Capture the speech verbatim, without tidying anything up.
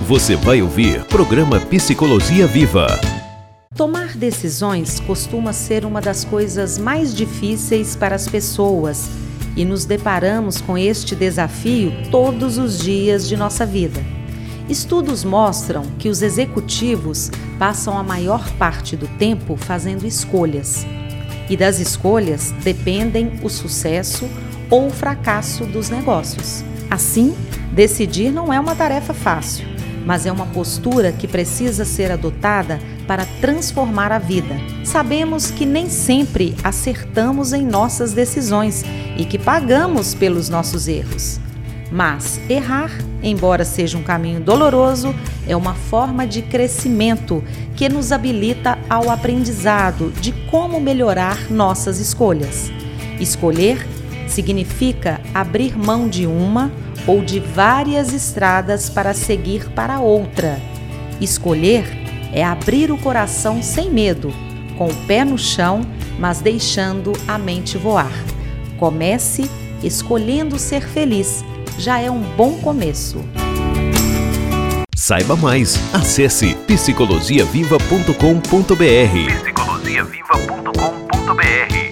Você vai ouvir programa Psicologia Viva. Tomar decisões costuma ser uma das coisas mais difíceis para as pessoas e nos deparamos com este desafio todos os dias de nossa vida. Estudos mostram que os executivos passam a maior parte do tempo fazendo escolhas. E das escolhas dependem o sucesso ou o fracasso dos negócios. Assim, decidir não é uma tarefa fácil, mas é uma postura que precisa ser adotada para transformar a vida. Sabemos que nem sempre acertamos em nossas decisões e que pagamos pelos nossos erros. Mas errar, embora seja um caminho doloroso, é uma forma de crescimento que nos habilita ao aprendizado de como melhorar nossas escolhas. Escolher significa abrir mão de uma ou de várias estradas para seguir para outra. Escolher é abrir o coração sem medo, com o pé no chão, mas deixando a mente voar. Comece escolhendo ser feliz. Já é um bom começo. Saiba mais. Acesse psicologia viva ponto com ponto br. psicologia viva ponto com ponto br